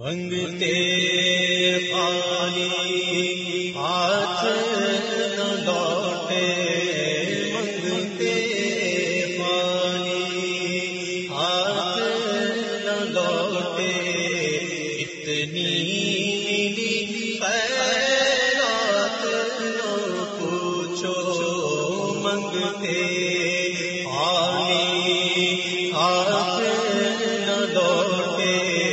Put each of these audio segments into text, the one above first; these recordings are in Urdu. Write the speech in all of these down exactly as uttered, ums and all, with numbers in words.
منگتے خالی ہاتھ نہ لوٹے، منگتے خالی ہاتھ نہ لوٹے، اتنی ملی خیرات نہ پوچھو، منگتے خالی ہاتھ نہ لوٹے،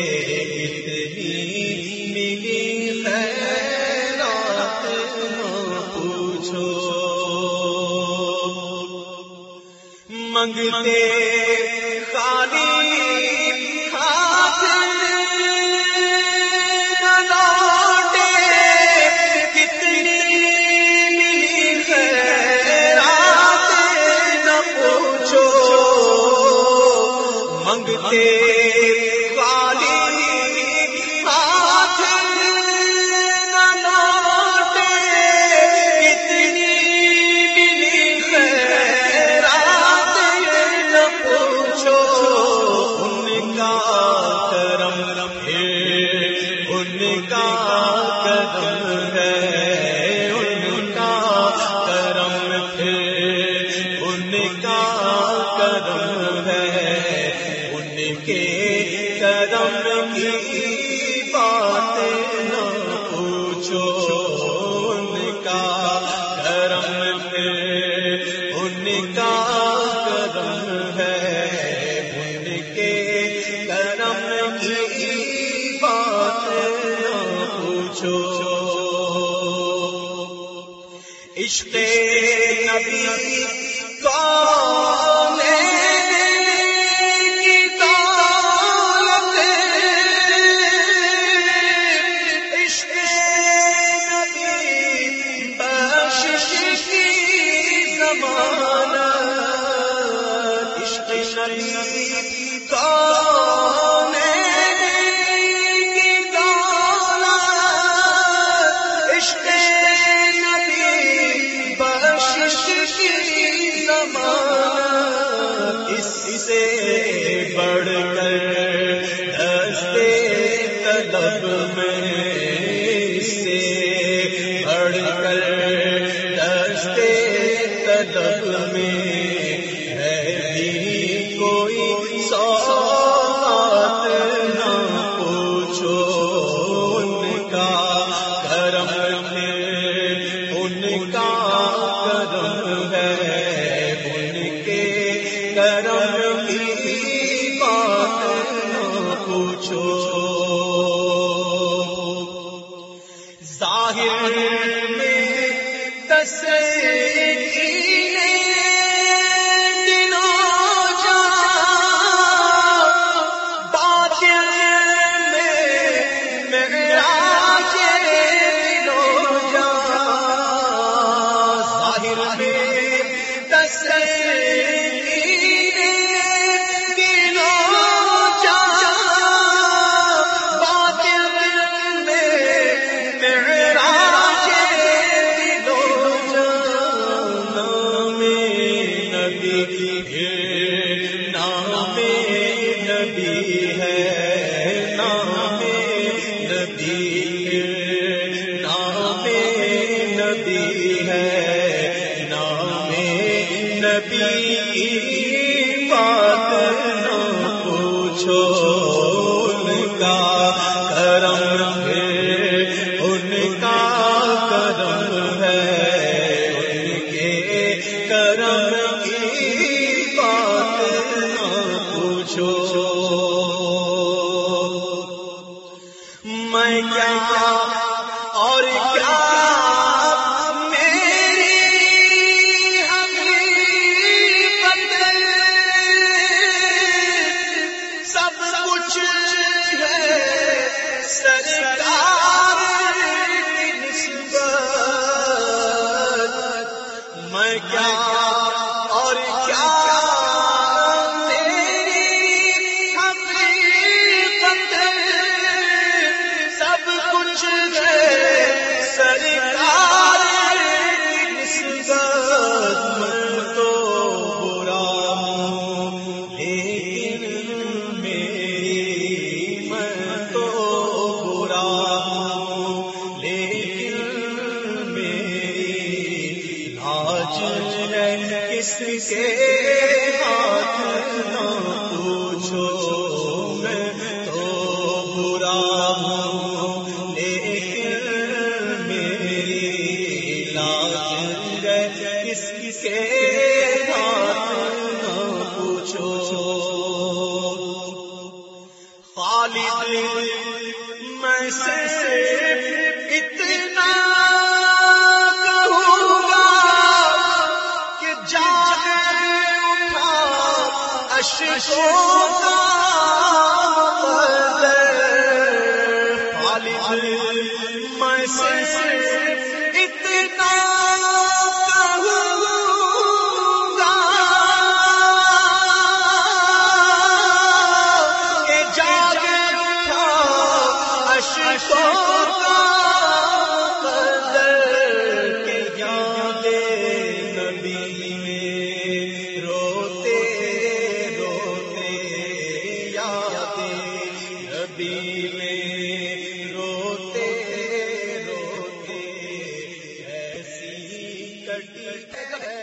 منگتے خالی ہاتھ نہ لوٹے، کتنی ملی خیرات نہ پوچھو، منگتے کرم کی بات نہ پوچھو، ان کا کرم ہے، ان کا کرم ہے، ان کے کرم کی بات نہ پوچھو۔ عشق نبی کون ہے بڑھ کر دستے طلب میں، اس سے بڑھ کر دستے طلب میں ہے بھی کوئی سوغات نہ پوچھو، ان کا کرم ہے، ان کا کرم ہے، ان کے کرم ظاہر میں تصدیق دنوں جا، باطن میں معراج دنوں جا، ظاہر میں تصدیق نام نبی ہے، نام نبی ہے، نام نبی ہے، نام نبی کی بات نہ پوچھو، ان کا کرم ہے، ان کا کرم ہے، ان کے کرم میں کیا اور کیا میری حقیقت، سب کچھ ہے سرکار کی نسبت، میں کیا اور کیا سرکار کے ہاتھ نہ پوچھو میں تو برا ہوں لیکن میری لاج ہے کس کے ہاتھ نہ پوچھو خالد میں سے اتنا کہوں گا کہ جانے اٹھا اشکوں کا خالد میں سے اتنا روتے روتے ایسی کٹی